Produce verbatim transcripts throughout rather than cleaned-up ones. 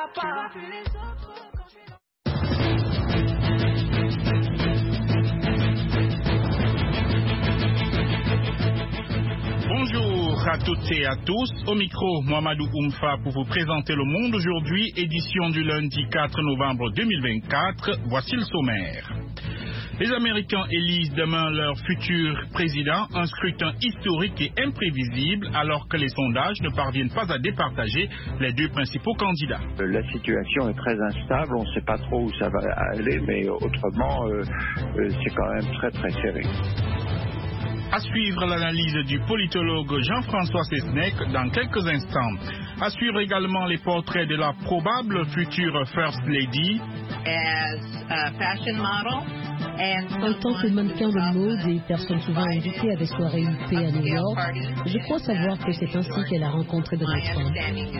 Bonjour à toutes et à tous, au micro Mohamedou Oumfa pour vous présenter Le Monde aujourd'hui, édition du lundi quatre novembre deux mille vingt-quatre. Voici le sommaire. Les Américains élisent demain leur futur président, un scrutin historique et imprévisible alors que les sondages ne parviennent pas à départager les deux principaux candidats. La situation est très instable, on ne sait pas trop où ça va aller, mais autrement, euh, euh, c'est quand même très très serré. À suivre l'analyse du politologue Jean-François Sesnec dans quelques instants. À suivre également les portraits de la probable future First Lady. As a fashion model. En tant que mannequin de mode et personne souvent invitée à des soirées huppées à New York, je crois savoir que c'est ainsi qu'elle a rencontré Donald Trump.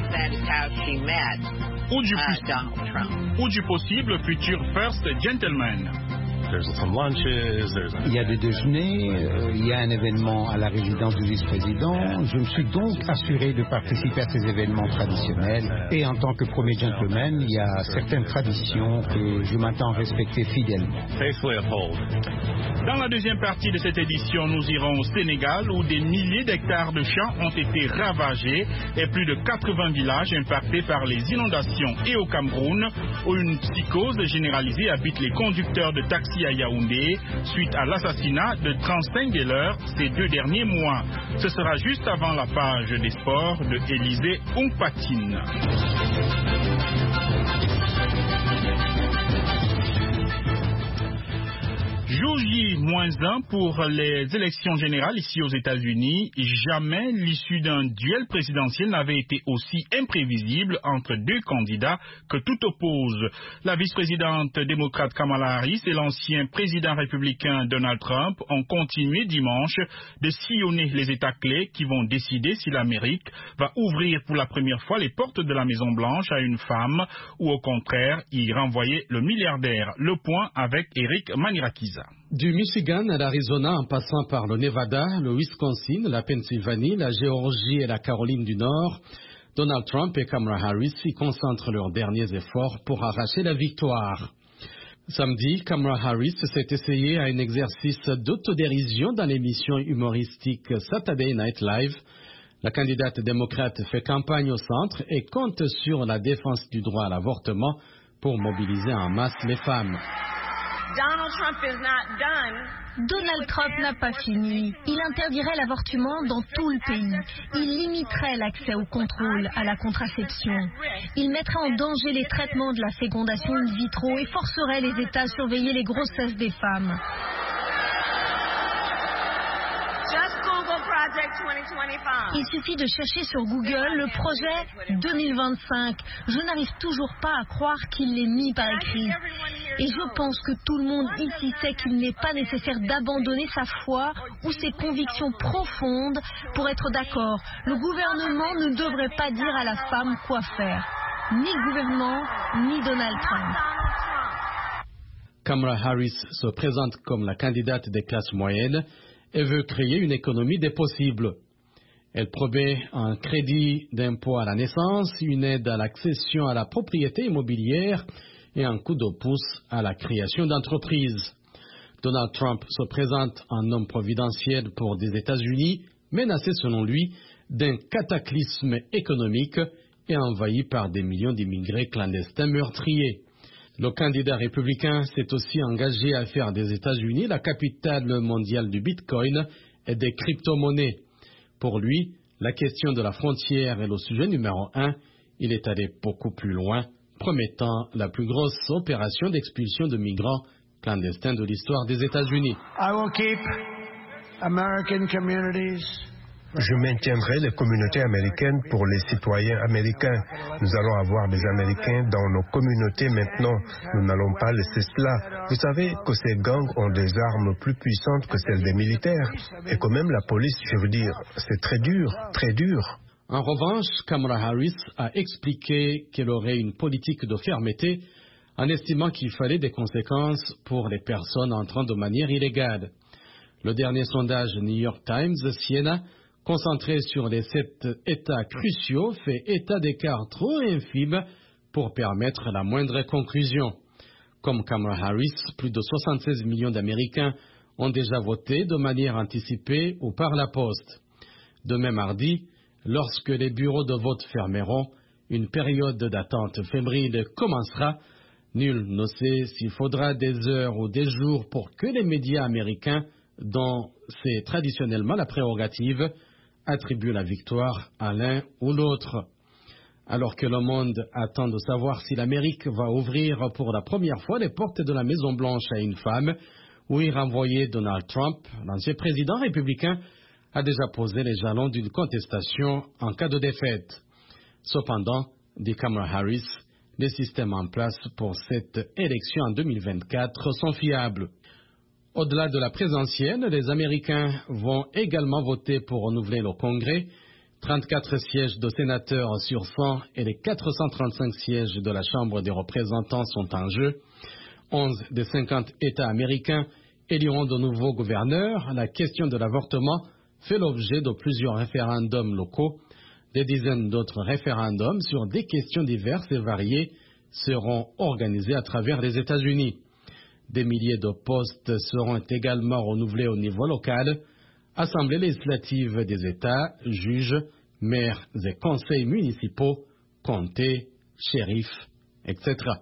Ou du, ou du possible futur First Gentleman. Il y a des déjeuners, euh, il y a un événement à la résidence du vice-président. Je me suis donc assuré de participer à ces événements traditionnels. Et en tant que premier gentleman, il y a certaines traditions que je m'attends à respecter fidèlement. Dans la deuxième partie de cette édition, nous irons au Sénégal où des milliers d'hectares de champs ont été ravagés et plus de quatre-vingts villages impactés par les inondations. Et au Cameroun, où une psychose généralisée habite les conducteurs de taxis à Yaoundé suite à l'assassinat de trente-cinq des leurs ces deux derniers mois. Ce sera juste avant la page des sports de Élisée Ompatine. Jour J moins un pour les élections générales ici aux États-Unis. Jamais l'issue d'un duel présidentiel n'avait été aussi imprévisible entre deux candidats que tout oppose. La vice-présidente démocrate Kamala Harris et l'ancien président républicain Donald Trump ont continué dimanche de sillonner les États clés qui vont décider si l'Amérique va ouvrir pour la première fois les portes de la Maison-Blanche à une femme ou au contraire y renvoyer le milliardaire. Le point avec Eric Manirakiza. Du Michigan à l'Arizona en passant par le Nevada, le Wisconsin, la Pennsylvanie, la Géorgie et la Caroline du Nord, Donald Trump et Kamala Harris y concentrent leurs derniers efforts pour arracher la victoire. Samedi, Kamala Harris s'est essayée à un exercice d'autodérision dans l'émission humoristique Saturday Night Live. La candidate démocrate fait campagne au centre et compte sur la défense du droit à l'avortement pour mobiliser en masse les femmes. Donald Trump is not done. Donald Trump n'a pas fini. Il interdirait l'avortement dans tout le pays. Il limiterait l'accès au contrôle, à la contraception. Il mettrait en danger les traitements de la fécondation in vitro et forcerait les États à surveiller les grossesses des femmes. Il suffit de chercher sur Google le projet deux mille vingt-cinq. Je n'arrive toujours pas à croire qu'il l'ait mis par écrit. Et je pense que tout le monde ici sait qu'il n'est pas nécessaire d'abandonner sa foi ou ses convictions profondes pour être d'accord. Le gouvernement ne devrait pas dire à la femme quoi faire. Ni le gouvernement, ni Donald Trump. Kamala Harris se présente comme la candidate des classes moyennes et veut créer une économie des possibles. Elle promet un crédit d'impôt à la naissance, une aide à l'accession à la propriété immobilière et un coup de pouce à la création d'entreprises. Donald Trump se présente en homme providentiel pour des États-Unis, menacé selon lui d'un cataclysme économique et envahi par des millions d'immigrés clandestins meurtriers. Le candidat républicain s'est aussi engagé à faire des États-Unis la capitale mondiale du Bitcoin et des crypto-monnaies. Pour lui, la question de la frontière est le sujet numéro un. Il est allé beaucoup plus loin, promettant la plus grosse opération d'expulsion de migrants clandestins de l'histoire des États-Unis. I will keep American communities. Je maintiendrai les communautés américaines pour les citoyens américains. Nous allons avoir des Américains dans nos communautés maintenant. Nous n'allons pas laisser cela. Vous savez que ces gangs ont des armes plus puissantes que celles des militaires. Et quand même la police, je veux dire, c'est très dur, très dur. En revanche, Kamala Harris a expliqué qu'elle aurait une politique de fermeté en estimant qu'il fallait des conséquences pour les personnes entrant de manière illégale. Le dernier sondage New York Times, Siena, concentré sur les sept États cruciaux, fait état d'écarts trop infimes pour permettre la moindre conclusion. Comme Kamala Harris, plus de soixante-seize millions d'Américains ont déjà voté de manière anticipée ou par la poste. Demain mardi, lorsque les bureaux de vote fermeront, une période d'attente fébrile commencera. Nul ne sait s'il faudra des heures ou des jours pour que les médias américains, dont c'est traditionnellement la prérogative, attribuent la victoire à l'un ou l'autre. Alors que le monde attend de savoir si l'Amérique va ouvrir pour la première fois les portes de la Maison-Blanche à une femme, ou y renvoyer Donald Trump, l'ancien président républicain, a déjà posé les jalons d'une contestation en cas de défaite. Cependant, dit Kamala Harris, les systèmes en place pour cette élection en deux mille vingt-quatre sont fiables. Au-delà de la présidentielle, les Américains vont également voter pour renouveler le Congrès. trente-quatre sièges de sénateurs sur cent et les quatre cent trente-cinq sièges de la Chambre des représentants sont en jeu. onze des cinquante États américains éliront de nouveaux gouverneurs. La question de l'avortement fait l'objet de plusieurs référendums locaux. Des dizaines d'autres référendums sur des questions diverses et variées seront organisés à travers les États-Unis. Des milliers de postes seront également renouvelés au niveau local. Assemblée législative des États, juges, maires et conseils municipaux, comtés, shérifs, et cetera.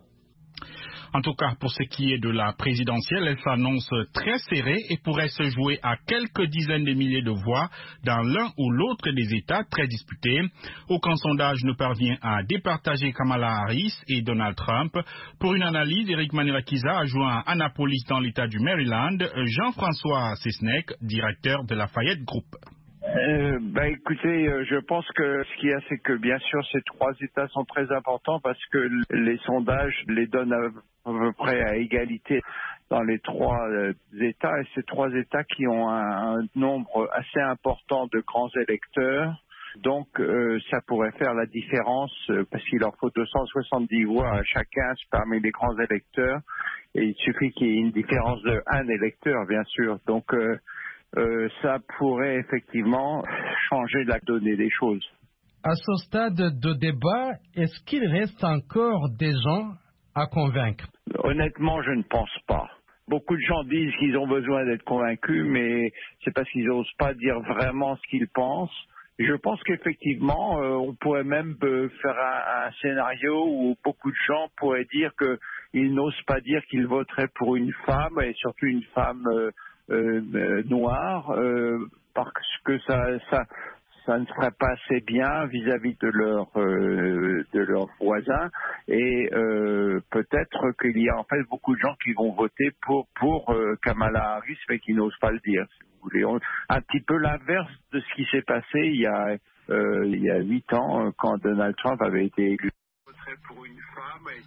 En tout cas, pour ce qui est de la présidentielle, elle s'annonce très serrée et pourrait se jouer à quelques dizaines de milliers de voix dans l'un ou l'autre des États très disputés. Aucun sondage ne parvient à départager Kamala Harris et Donald Trump. Pour une analyse, Eric Manirakiza a joint à Annapolis dans l'État du Maryland, Jean-François Cesnec, directeur de Lafayette Group. Euh, bah écoutez, euh, je pense que ce qu'il y a, c'est que bien sûr ces trois États sont très importants parce que les sondages les donnent à, à peu près à égalité dans les trois euh, États, et ces trois États qui ont un, un nombre assez important de grands électeurs. Donc euh, ça pourrait faire la différence euh, parce qu'il leur faut deux cent soixante-dix voix à chacun parmi les grands électeurs, et il suffit qu'il y ait une différence de un électeur, bien sûr. Donc euh, Euh, ça pourrait effectivement changer la donnée des choses. À ce stade de débat, est-ce qu'il reste encore des gens à convaincre? Honnêtement, je ne pense pas. Beaucoup de gens disent qu'ils ont besoin d'être convaincus, mais c'est parce qu'ils n'osent pas dire vraiment ce qu'ils pensent. Je pense qu'effectivement, euh, on pourrait même euh, faire un, un scénario où beaucoup de gens pourraient dire qu'ils n'osent pas dire qu'ils voteraient pour une femme, et surtout une femme euh, Euh, euh, noir, euh, parce que ça, ça, ça ne serait pas assez bien vis-à-vis de leurs euh, de leurs voisins, et euh, peut-être qu'il y a en fait beaucoup de gens qui vont voter pour pour euh, Kamala Harris, mais qui n'osent pas le dire. Si vous voulez, On, un petit peu l'inverse de ce qui s'est passé il y a euh, il y a huit ans quand Donald Trump avait été élu. Pour une femme. Et...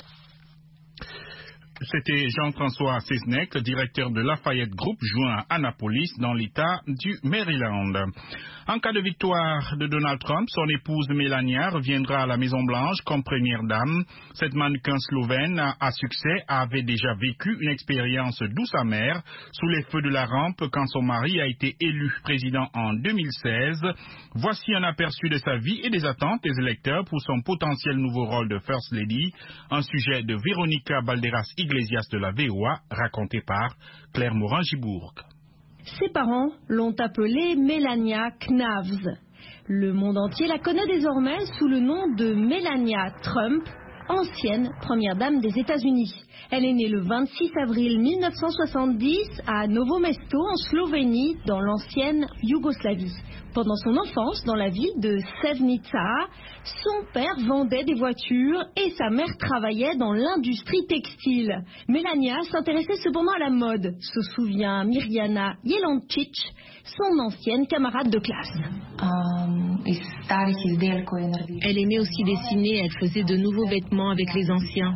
C'était Jean-François Cesnec, directeur de Lafayette Group, joint à Annapolis dans l'État du Maryland. En cas de victoire de Donald Trump, son épouse Melania reviendra à la Maison-Blanche comme première dame. Cette mannequin slovène à succès avait déjà vécu une expérience douce amère sous les feux de la rampe quand son mari a été élu président en deux mille seize. Voici un aperçu de sa vie et des attentes des électeurs pour son potentiel nouveau rôle de First Lady, un sujet de Véronica Balderas Iglesias de la V O A, raconté par Claire Morin-Gibourg. Ses parents l'ont appelée Melania Knavs. Le monde entier la connaît désormais sous le nom de Melania Trump, ancienne première dame des États-Unis. Elle est née le vingt-six avril mille neuf cent soixante-dix à Novo Mesto en Slovénie, dans l'ancienne Yougoslavie. Pendant son enfance, dans la ville de Sevnica, son père vendait des voitures et sa mère travaillait dans l'industrie textile. Melania s'intéressait cependant à la mode, se souvient Mirjana Jelancic, son ancienne camarade de classe. Elle aimait aussi dessiner, elle faisait de nouveaux vêtements avec les anciens.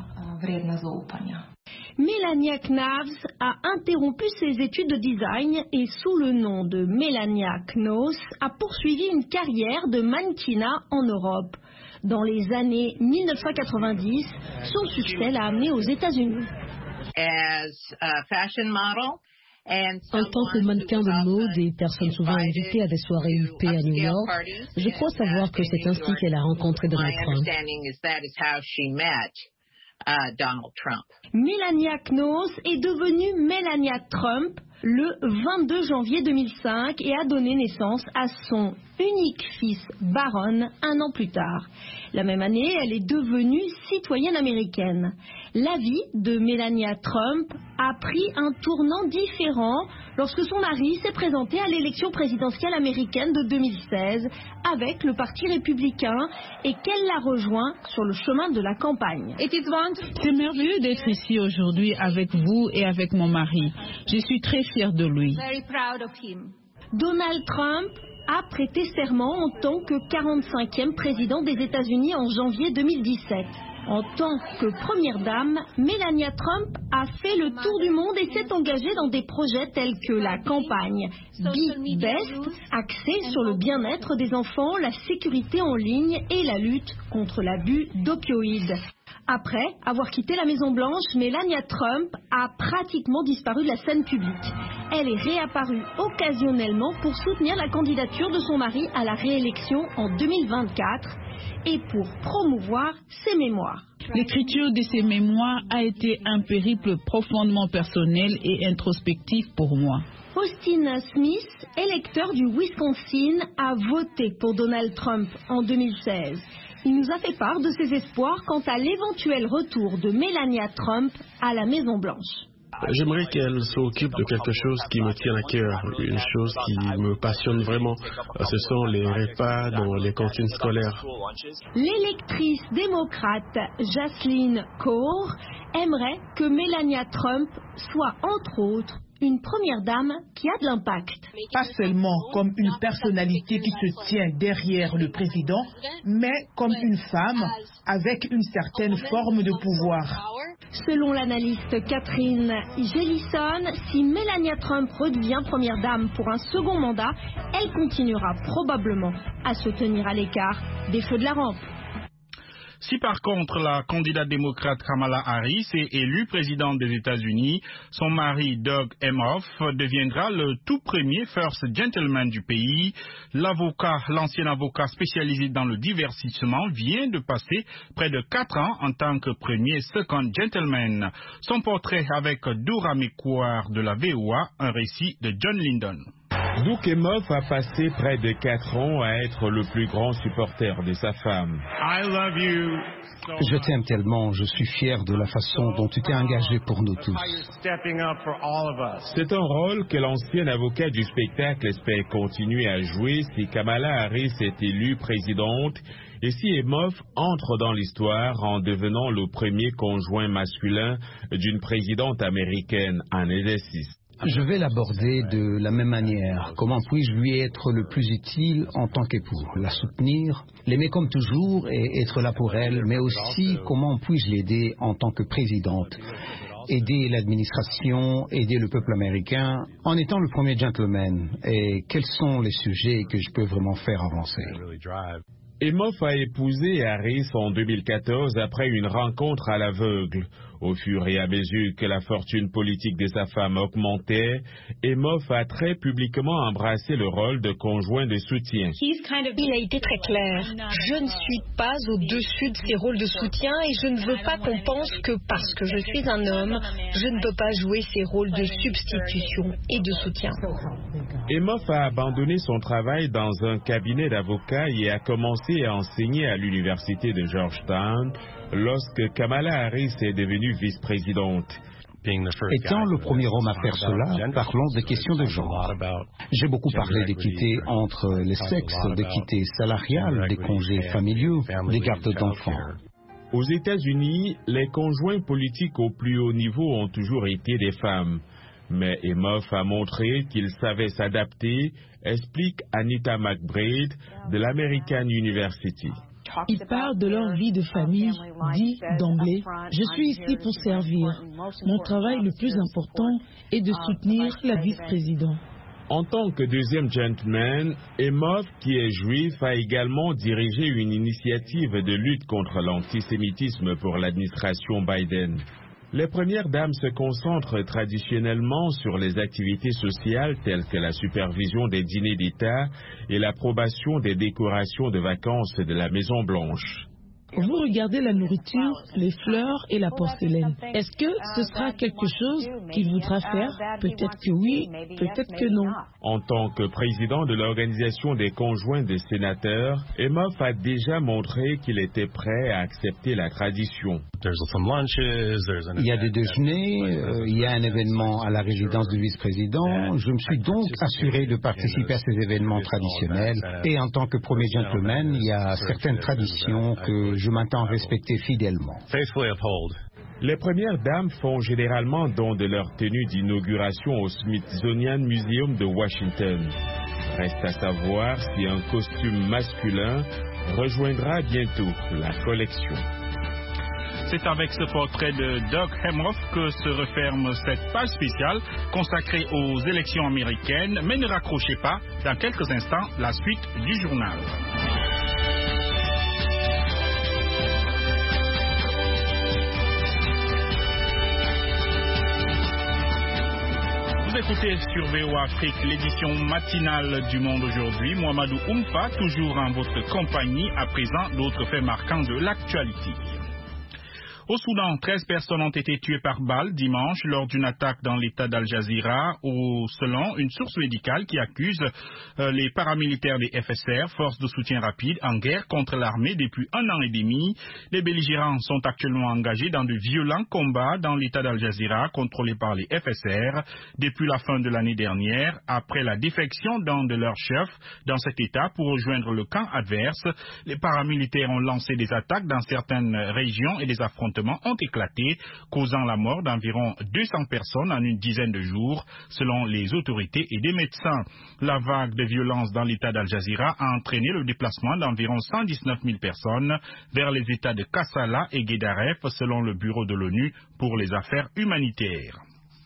Melania Knavs a interrompu ses études de design et sous le nom de Melania Knoos a poursuivi une carrière de mannequinat en Europe. Dans les années mille neuf cent quatre-vingt-dix, son succès l'a amenée aux États-Unis. As a fashion model En tant que mannequin de mode et personne souvent invitée à des soirées huppées à New York, je crois savoir que c'est ainsi qu'elle a rencontré Donald Trump. Melania Knauss est devenue Melania Trump le vingt-deux janvier deux mille cinq et a donné naissance à son unique fils, Baron, un an plus tard. La même année, elle est devenue citoyenne américaine. La vie de Melania Trump a pris un tournant différent lorsque son mari s'est présenté à l'élection présidentielle américaine de deux mille seize avec le Parti républicain et qu'elle l'a rejoint sur le chemin de la campagne. C'est merveilleux d'être ici aujourd'hui avec vous et avec mon mari. Je suis très fière de lui. Donald Trump a prêté serment en tant que quarante-cinquième président des États-Unis en janvier deux mille dix-sept. En tant que première dame, Melania Trump a fait le tour du monde et s'est engagée dans des projets tels que la campagne Be Best, axée sur le bien-être des enfants, la sécurité en ligne et la lutte contre l'abus d'opioïdes. Après avoir quitté la Maison-Blanche, Melania Trump a pratiquement disparu de la scène publique. Elle est réapparue occasionnellement pour soutenir la candidature de son mari à la réélection en deux mille vingt-quatre et pour promouvoir ses mémoires. L'écriture de ces mémoires a été un périple profondément personnel et introspectif pour moi. Austin Smith, électeur du Wisconsin, a voté pour Donald Trump en deux mille seize. Il nous a fait part de ses espoirs quant à l'éventuel retour de Melania Trump à la Maison-Blanche. J'aimerais qu'elle s'occupe de quelque chose qui me tient à cœur, une chose qui me passionne vraiment. Ce sont les repas dans les cantines scolaires. L'électrice démocrate Jaslyn Kaur aimerait que Melania Trump soit, entre autres, une première dame qui a de l'impact. Pas seulement comme une personnalité qui se tient derrière le président, mais comme une femme avec une certaine forme de pouvoir. Selon l'analyste Catherine Jellison, si Melania Trump redevient première dame pour un second mandat, elle continuera probablement à se tenir à l'écart des feux de la rampe. Si par contre la candidate démocrate Kamala Harris est élue présidente des États-Unis, son mari Doug Emhoff deviendra le tout premier first gentleman du pays. L'avocat, l'ancien avocat spécialisé dans le divertissement, vient de passer près de quatre ans en tant que premier second gentleman. Son portrait avec Dora Mekouar de la V O A, un récit de John Lyndon. Doug Emhoff a passé près de quatre ans à être le plus grand supporter de sa femme. I love you. Je t'aime tellement, je suis fier de la façon dont tu t'es engagé pour nous tous. C'est un rôle que l'ancien avocat du spectacle espère continuer à jouer si Kamala Harris est élue présidente et si Emhoff entre dans l'histoire en devenant le premier conjoint masculin d'une présidente américaine en exercice. Je vais l'aborder de la même manière. Comment puis-je lui être le plus utile en tant qu'époux? La soutenir, l'aimer comme toujours et être là pour elle, mais aussi comment puis-je l'aider en tant que présidente? Aider l'administration, aider le peuple américain en étant le premier gentleman. Et quels sont les sujets que je peux vraiment faire avancer? Emhoff a épousé Harris en deux mille quatorze après une rencontre à l'aveugle. Au fur et à mesure que la fortune politique de sa femme augmentait, Emhoff a très publiquement embrassé le rôle de conjoint de soutien. Il a été très clair. Je ne suis pas au-dessus de ces rôles de soutien et je ne veux pas qu'on pense que parce que je suis un homme, je ne peux pas jouer ces rôles de substitution et de soutien. Emhoff a abandonné son travail dans un cabinet d'avocats et a commencé à enseigner à l'université de Georgetown lorsque Kamala Harris est devenue vice-présidente. Étant le premier homme à faire cela, parlons des questions de genre. J'ai beaucoup parlé d'équité entre les sexes, d'équité salariale, des congés familiaux, des gardes d'enfants. Aux États-Unis, les conjoints politiques au plus haut niveau ont toujours été des femmes. Mais Emhoff a montré qu'il savait s'adapter, explique Anita McBride de l'American University. Ils parlent de leur vie de famille, dit d'emblée, je suis ici pour servir. Mon travail le plus important est de soutenir la vice-présidente. En tant que deuxième gentleman, Emhoff, qui est juif, a également dirigé une initiative de lutte contre l'antisémitisme pour l'administration Biden. Les premières dames se concentrent traditionnellement sur les activités sociales telles que la supervision des dîners d'État et l'approbation des décorations de vacances de la Maison-Blanche. Vous regardez la nourriture, les fleurs et la porcelaine. Est-ce que ce sera quelque chose qu'il voudra faire? Peut-être que oui, peut-être que non. En tant que président de l'Organisation des conjoints des sénateurs, Emhoff a déjà montré qu'il était prêt à accepter la tradition. Il y a des déjeuners, euh, il y a un événement à la résidence du vice-président. Je me suis donc assuré de participer à ces événements traditionnels. Et en tant que premier gentleman, il y a certaines traditions que je m'attends à respecter fidèlement. Les premières dames font généralement don de leur tenue d'inauguration au Smithsonian Museum de Washington. Reste à savoir si un costume masculin rejoindra bientôt la collection. C'est avec ce portrait de Doug Emhoff que se referme cette page spéciale consacrée aux élections américaines. Mais ne raccrochez pas, dans quelques instants, la suite du journal. Vous écoutez sur V O A Afrique l'édition matinale du Monde aujourd'hui. Mohamedou Oumfa, toujours en votre compagnie. À présent, d'autres faits marquants de l'actualité. Au Soudan, treize personnes ont été tuées par balle dimanche lors d'une attaque dans l'état d'Al Jazeera, au, selon une source médicale qui accuse euh, les paramilitaires des F S R, forces de soutien rapide, en guerre contre l'armée depuis un an et demi. Les belligérants sont actuellement engagés dans de violents combats dans l'état d'Al Jazeera, contrôlé par les F S R, depuis la fin de l'année dernière, après la défection d'un de leurs chefs dans cet état pour rejoindre le camp adverse. Les paramilitaires ont lancé des attaques dans certaines régions et des affrontements ont éclaté, causant la mort d'environ deux cents personnes en une dizaine de jours, selon les autorités et des médecins. La vague de violence dans l'état d'Al Jazeera a entraîné le déplacement d'environ cent dix-neuf mille personnes vers les états de Kassala et Guédaref, selon le bureau de l'ONU pour les affaires humanitaires.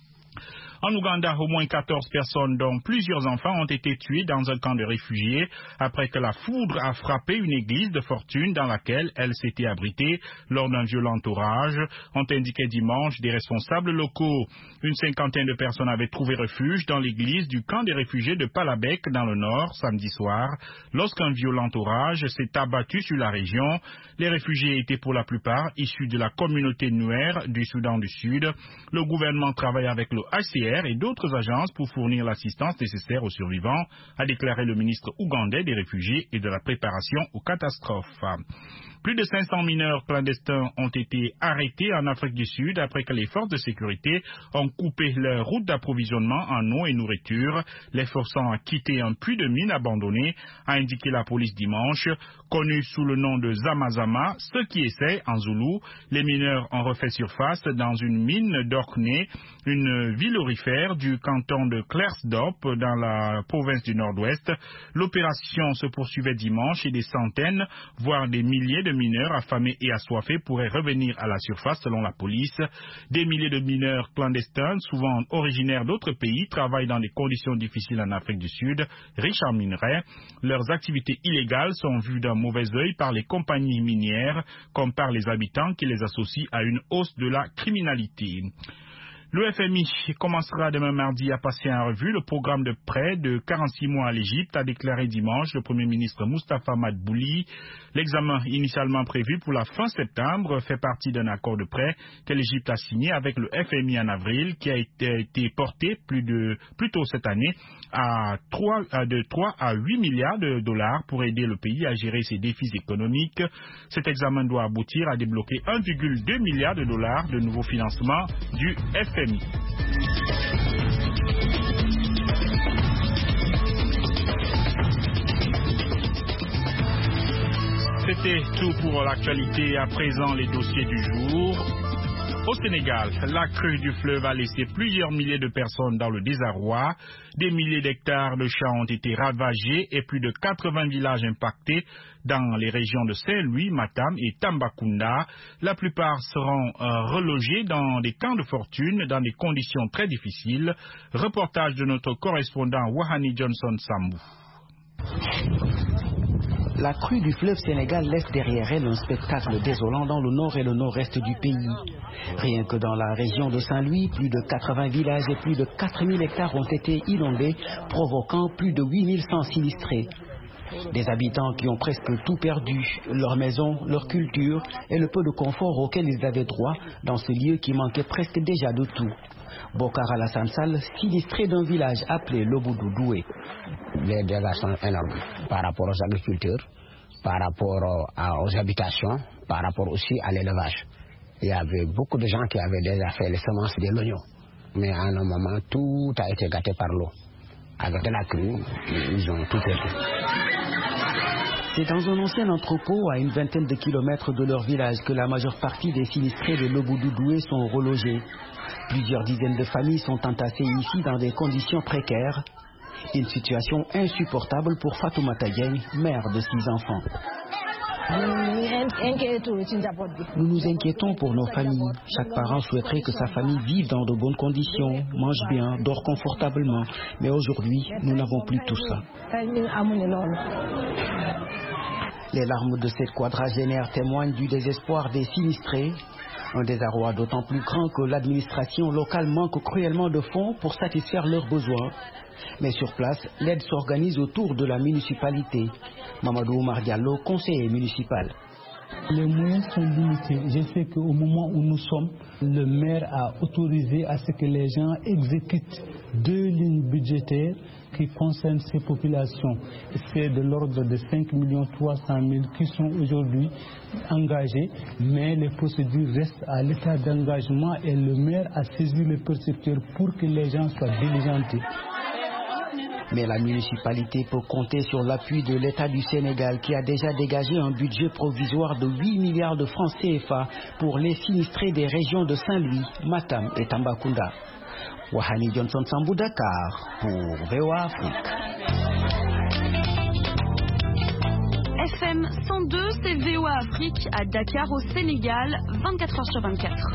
En Ouganda, au moins quatorze personnes, dont plusieurs enfants, ont été tuées dans un camp de réfugiés après que la foudre a frappé une église de fortune dans laquelle elle s'était abritée lors d'un violent orage, ont indiqué dimanche des responsables locaux. Une cinquantaine de personnes avaient trouvé refuge dans l'église du camp des réfugiés de Palabek dans le nord samedi soir lorsqu'un violent orage s'est abattu sur la région. Les réfugiés étaient pour la plupart issus de la communauté Nuer du Soudan du Sud. Le gouvernement travaille avec le H C R et d'autres agences pour fournir l'assistance nécessaire aux survivants, a déclaré le ministre ougandais des réfugiés et de la préparation aux catastrophes. Plus de cinq cents mineurs clandestins ont été arrêtés en Afrique du Sud après que les forces de sécurité ont coupé leur route d'approvisionnement en eau et nourriture, les forçant à quitter un puits de mine abandonné, a indiqué la police dimanche. Connu sous le nom de Zamazama, ceux qui essaient, en Zoulou, les mineurs ont refait surface dans une mine d'Orkney, une ville aurifère du canton de Klersdorp dans la province du Nord-Ouest. L'opération se poursuivait dimanche et des centaines, voire des milliers de mineurs affamés et assoiffés pourraient revenir à la surface selon la police. Des milliers de mineurs clandestins, souvent originaires d'autres pays, travaillent dans des conditions difficiles en Afrique du Sud, riches en minerais. Leurs activités illégales sont vues d'un mauvais œil par les compagnies minières, comme par les habitants qui les associent à une hausse de la criminalité. Le F M I commencera demain mardi à passer en revue le programme de prêt de quarante-six mois à l'Égypte, a déclaré dimanche le Premier ministre Moustapha Madbouli. L'examen initialement prévu pour la fin septembre fait partie d'un accord de prêt que l'Égypte a signé avec le F M I en avril, qui a été, été porté plus, de, plus tôt cette année à trois, de trois à huit milliards de dollars pour aider le pays à gérer ses défis économiques. Cet examen doit aboutir à débloquer un virgule deux milliard de dollars de nouveaux financements du F M I. C'était tout pour l'actualité. À présent, les dossiers du jour. Au Sénégal, la crue du fleuve a laissé plusieurs milliers de personnes dans le désarroi. Des milliers d'hectares de champs ont été ravagés et plus de quatre-vingts villages impactés dans les régions de Saint-Louis, Matam et Tambacounda. La plupart seront euh, relogés dans des camps de fortune dans des conditions très difficiles. Reportage de notre correspondant Wahani Johnson Sambou. La crue du fleuve Sénégal laisse derrière elle un spectacle désolant dans le nord et le nord-est du pays. Rien que dans la région de Saint-Louis, plus de quatre-vingts villages et plus de quatre mille hectares ont été inondés, provoquant plus de huit mille cent sinistrés. Des habitants qui ont presque tout perdu, leur maison, leur culture et le peu de confort auquel ils avaient droit dans ce lieu qui manquait presque déjà de tout. Bokar Alassane Sall, sinistré d'un village appelé Lobodou Doué. Les dégâts sont énormes par rapport aux agricultures, par rapport aux habitations, par rapport aussi à l'élevage. Il y avait beaucoup de gens qui avaient déjà fait les semences de l'oignon. Mais à un moment, tout a été gâté par l'eau. Avec de la crue, ils ont tout perdu. C'est dans un ancien entrepôt à une vingtaine de kilomètres de leur village que la majeure partie des sinistrés de Lobodou Doué sont relogés. Plusieurs dizaines de familles sont entassées ici dans des conditions précaires. Une situation insupportable pour Fatoumata Dieng, mère de six enfants. Nous nous inquiétons pour nos familles. Chaque parent souhaiterait que sa famille vive dans de bonnes conditions, mange bien, dort confortablement. Mais aujourd'hui, nous n'avons plus tout ça. Les larmes de cette quadragénaire témoignent du désespoir des sinistrés. Un désarroi d'autant plus grand que l'administration locale manque cruellement de fonds pour satisfaire leurs besoins. Mais sur place, l'aide s'organise autour de la municipalité. Mamadou Oumar Diallo, conseiller municipal. Les moyens sont limités. Je sais qu'au moment où nous sommes, le maire a autorisé à ce que les gens exécutent deux lignes budgétaires qui concernent ces populations. C'est de l'ordre de cinq millions trois cent mille qui sont aujourd'hui engagés, mais les procédures restent à l'état d'engagement et le maire a saisi le percepteur pour que les gens soient diligentés. Mais la municipalité peut compter sur l'appui de l'État du Sénégal qui a déjà dégagé un budget provisoire de huit milliards de francs C F A pour les sinistrés des régions de Saint-Louis, Matam et Tambacounda. Wahani Johnson Sambou, Dakar pour V O A Afrique. F M cent deux, c'est V O A Afrique à Dakar au Sénégal, vingt-quatre heures sur vingt-quatre.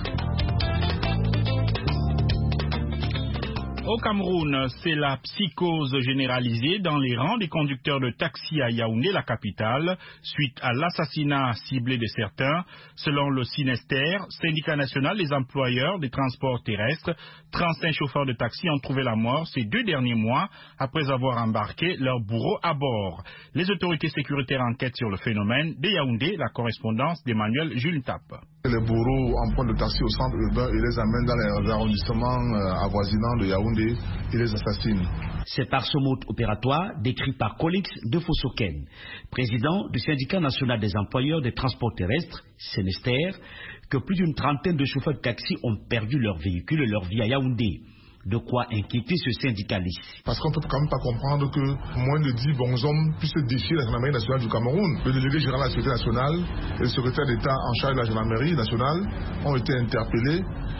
Au Cameroun, c'est la psychose généralisée dans les rangs des conducteurs de taxi à Yaoundé, la capitale, suite à l'assassinat ciblé de certains. Selon le Sinester, syndicat national des employeurs des transports terrestres, trente-cinq chauffeurs de taxi ont trouvé la mort ces deux derniers mois après avoir embarqué leur bourreau à bord. Les autorités sécuritaires enquêtent sur le phénomène. De Yaoundé, la correspondance d'Emmanuel Jules Tape. Les bourreaux empruntent le taxi au centre urbain et les amènent dans les arrondissements avoisinants de Yaoundé et les assassinent. C'est par ce mode opératoire décrit par Colix de Fossoken, président du syndicat national des employeurs des transports terrestres, Sénester, que plus d'une trentaine de chauffeurs de taxi ont perdu leur véhicule et leur vie à Yaoundé. De quoi inquiéter ce syndicaliste. Parce qu'on ne peut quand même pas comprendre que moins de dix bons hommes puissent défier la gendarmerie nationale du Cameroun. Le délégué général de la sécurité nationale et le secrétaire d'État en charge de la gendarmerie nationale ont été interpellés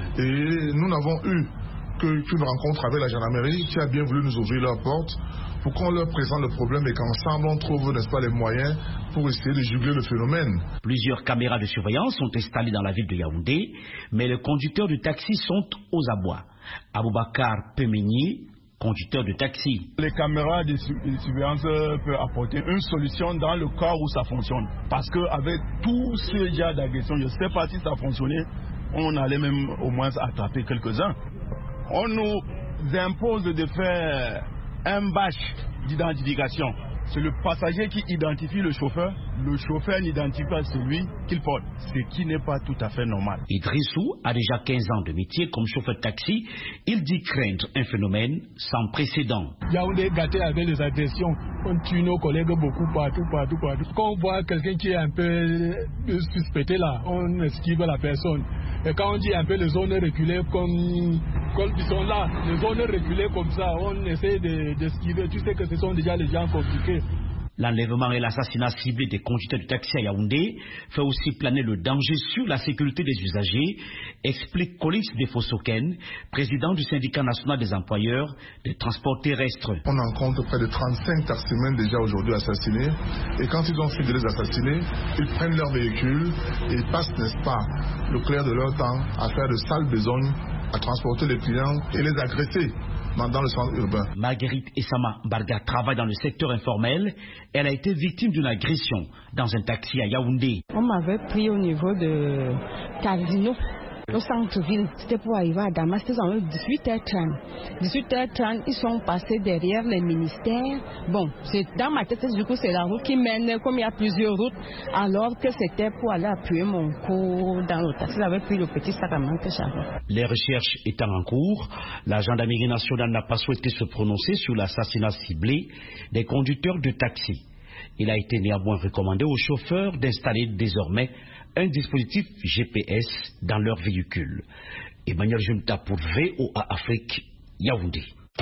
et nous n'avons eu qu'une rencontre avec la gendarmerie qui a bien voulu nous ouvrir leurs portes pour qu'on leur présente le problème et qu'ensemble on trouve, n'est-ce pas, les moyens pour essayer de juguler le phénomène. Plusieurs caméras de surveillance sont installées dans la ville de Yaoundé, mais les conducteurs de taxi sont aux abois. Aboubakar Pemeni, conducteur de taxi. Les caméras de surveillance peuvent apporter une solution dans le cas où ça fonctionne. Parce qu'avec tous ces cas d'agression, je ne sais pas si ça fonctionnait, on allait même au moins attraper quelques-uns. On nous impose de faire un badge d'identification. C'est le passager qui identifie le chauffeur. Le chauffeur n'identifie pas celui qu'il porte, ce qui n'est pas tout à fait normal. Idrissou a déjà quinze ans de métier comme chauffeur de taxi. Il dit craindre un phénomène sans précédent. Yaoundé gâté avec les agressions. On tue nos collègues beaucoup partout, partout, partout. Quand on voit quelqu'un qui est un peu suspecté là, on esquive la personne. Et quand on dit un peu les zones reculées comme, comme ils sont là, les zones reculées comme ça, on essaie d'esquiver. Tu sais que ce sont déjà les gens compliqués. L'enlèvement et l'assassinat ciblé des conducteurs de taxi à Yaoundé fait aussi planer le danger sur la sécurité des usagers, explique Colix de Fossoken, président du syndicat national des employeurs des transports terrestres. On en compte près de trente-cinq taximens déjà aujourd'hui assassinés, et quand ils ont fini de les assassiner, ils prennent leur véhicule et ils passent, n'est-ce pas, le clair de leur temps à faire de sales besognes, à transporter les clients et les agresser. dans le centre urbain. Marguerite Essama Barga travaille dans le secteur informel. Elle a été victime d'une agression dans un taxi à Yaoundé. On m'avait pris au niveau de Casino, au centre-ville. C'était pour arriver à Damas. C'était en dix-huit heures trente. dix-huit heures trente, ils sont passés derrière les ministères. Bon, dans ma tête, du coup, c'est la route qui mène, comme il y a plusieurs routes, alors que c'était pour aller appuyer mon cours dans le taxi. J'avais pris le petit sac à main que j'avais. Les recherches étant en cours, la gendarmerie nationale n'a pas souhaité se prononcer sur l'assassinat ciblé des conducteurs de taxi. Il a été néanmoins recommandé aux chauffeurs d'installer désormais un dispositif G P S dans leur véhicule. Emmanuel Junta pour V O A Afrique, Yaoundé.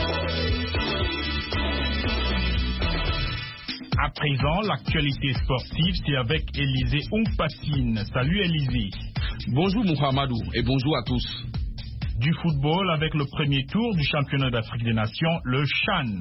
À présent, l'actualité sportive, c'est avec Élisée Ompatine. Salut Élisée. Bonjour Mohamedou et bonjour à tous. Du football avec le premier tour du championnat d'Afrique des Nations, le CHAN.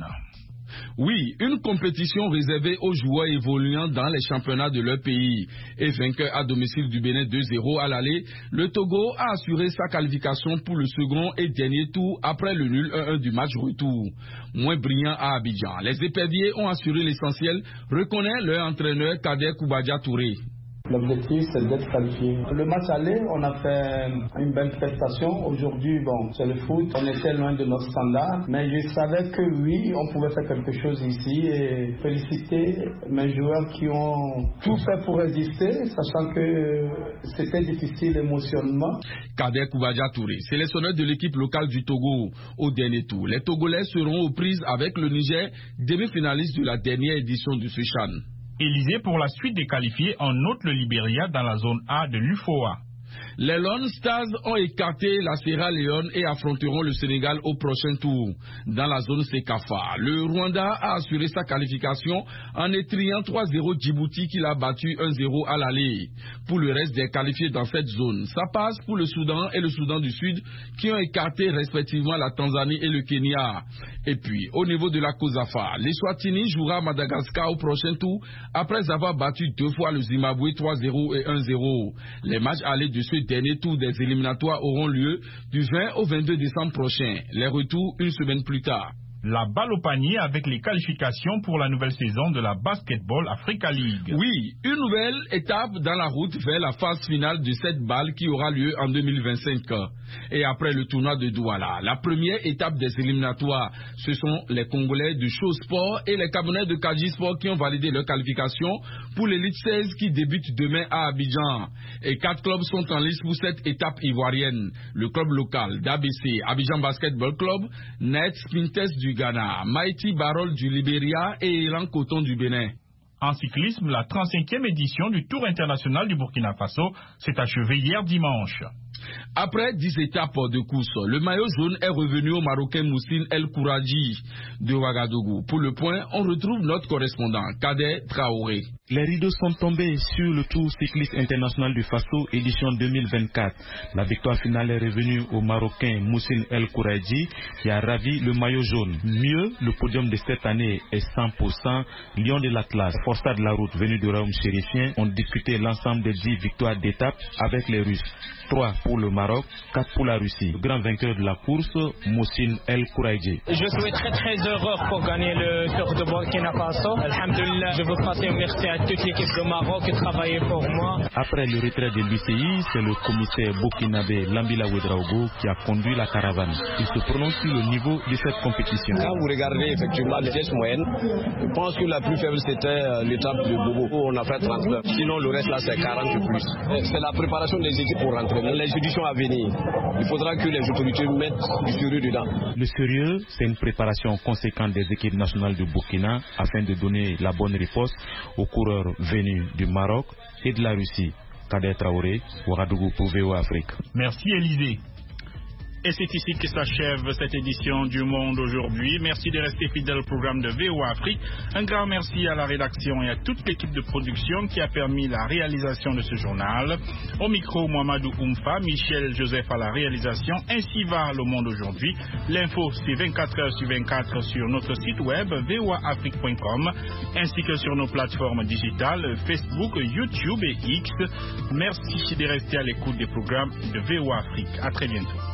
Oui, une compétition réservée aux joueurs évoluant dans les championnats de leur pays. Et vainqueur à domicile du Bénin deux zéro à l'aller, le Togo a assuré sa qualification pour le second et dernier tour après le nul un un du match retour. Moins brillant à Abidjan, les éperviers ont assuré l'essentiel, reconnaît leur entraîneur Kader Koubadia Touré. L'objectif, c'est d'être qualifié. Le match aller, on a fait une belle prestation. Aujourd'hui, bon, c'est le foot. On était loin de notre standard. Mais je savais que oui, on pouvait faire quelque chose ici. Et féliciter mes joueurs qui ont tout fait pour résister, sachant que c'était difficile émotionnellement. Kader Koubadia Touré, sélectionneur de l'équipe locale du Togo au dernier tour. Les Togolais seront aux prises avec le Niger, demi-finaliste de la dernière édition du CHAN. Élysée pour la suite des qualifiés en note le Libéria dans la zone A de l'U F O A. Les Lone Stars ont écarté la Sierra Leone et affronteront le Sénégal au prochain tour. Dans la zone Sekafa, le Rwanda a assuré sa qualification en étriant trois zéro Djibouti qui l'a battu un zéro à l'aller. Pour le reste des qualifiés dans cette zone, ça passe pour le Soudan et le Soudan du Sud qui ont écarté respectivement la Tanzanie et le Kenya. Et puis, au niveau de la COSAFA, l'Eswatini jouera Madagascar au prochain tour après avoir battu deux fois le Zimbabwe trois zéro et un zéro. Les matchs allés de ce dernier tour des éliminatoires auront lieu du vingt au vingt-deux décembre prochain. Les retours une semaine plus tard. La balle au panier avec les qualifications pour la nouvelle saison de la Basketball Africa League. Oui, une nouvelle étape dans la route vers la phase finale de cette balle qui aura lieu en deux mille vingt-cinq. Et après le tournoi de Douala, la première étape des éliminatoires, ce sont les Congolais de Show Sport et les Camerounais de Kaji Sport qui ont validé leur qualification pour l'élite seize qui débute demain à Abidjan. Et quatre clubs sont en lice pour cette étape ivoirienne. Le club local d'A B C, Abidjan Basketball Club, Nets Pintes du Ghana, Mighty Barol du Libéria et Elan Coton du Bénin. En cyclisme, la trente-cinquième édition du Tour international du Burkina Faso s'est achevée hier dimanche. Après dix étapes de course, le maillot jaune est revenu au Marocain Moussine El Kouraji de Ouagadougou. Pour le point, on retrouve notre correspondant, Kader Traoré. Les rideaux sont tombés sur le Tour cycliste international du Faso, édition deux mille vingt-quatre. La victoire finale est revenue au Marocain Moussine El Kouraji qui a ravi le maillot jaune. Mieux, le podium de cette année est cent pour cent Lion de l'Atlas. Forçat de la route venu de Raoum Chérifien ont disputé l'ensemble des dix victoires d'étape avec les Russes. trois pour le Maroc, quatre pour la Russie. Le grand vainqueur de la course, Moussine El Kouraji. Je suis très très heureux pour gagner le Tour de Burkina Faso. Alhamdulillah, je veux passer un merci à toute l'équipe de Maroc qui travaillait pour moi. Après le retrait de l'U C I, c'est le commissaire burkinabé Lambila Ouedraogo qui a conduit la caravane. Il se prononce sur le niveau de cette compétition. Quand vous regardez effectivement les tests moyennes, je pense que la plus faible c'était l'étape de Bobo où on a fait trente heures. Sinon le reste là c'est quarante plus. C'est la préparation des équipes pour rentrer. Les éditions à venir, il faudra que les autorités mettent du sérieux dedans. Le sérieux, c'est une préparation conséquente des équipes nationales du Burkina afin de donner la bonne réponse aux coureurs venus du Maroc et de la Russie. Kader Traoré, Ouagadougou pour V O A Afrique. Merci Élisée. Et c'est ici que s'achève cette édition du Monde aujourd'hui. Merci de rester fidèle au programme de V O A Afrique. Un grand merci à la rédaction et à toute l'équipe de production qui a permis la réalisation de ce journal. Au micro, Mohamedou Oumfa, Michel Joseph à la réalisation. Ainsi va le monde aujourd'hui. L'info, c'est vingt-quatre heures sur vingt-quatre sur notre site web v o a afrique point com ainsi que sur nos plateformes digitales Facebook, YouTube et X. Merci de rester à l'écoute des programmes de V O A Afrique. À très bientôt.